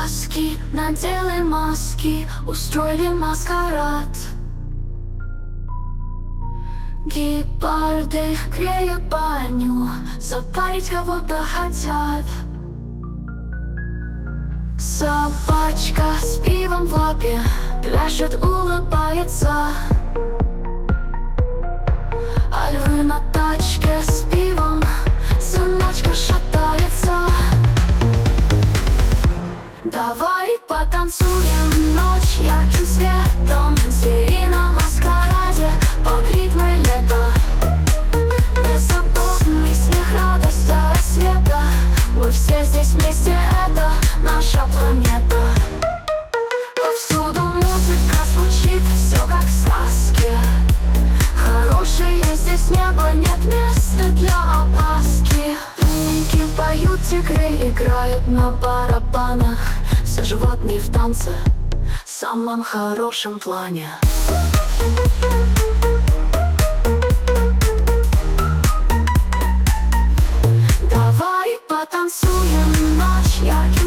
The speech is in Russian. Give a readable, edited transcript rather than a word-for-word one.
сказки, надели маски, устроили маскарад. Гепарды греют баню, запарить кого-то хотят. Собачка с пивом в лапе пляшет, улыбается. А львы на тачке с пивом, сыночка шатается. Давай потанцуем, ночь ярким светом, звери на маскараде, под ритмы лета. Беззаботный смех, радость до рассвета. Мы все здесь вместе, это наша планета. Повсюду музыка звучит, все как в сказке. Хорошее здесь небо, нет места для опаски. Путники поют, тигры играют на барабанах. Все животные в танце, в самом хорошем плане. Давай потанцуем, ночь ярким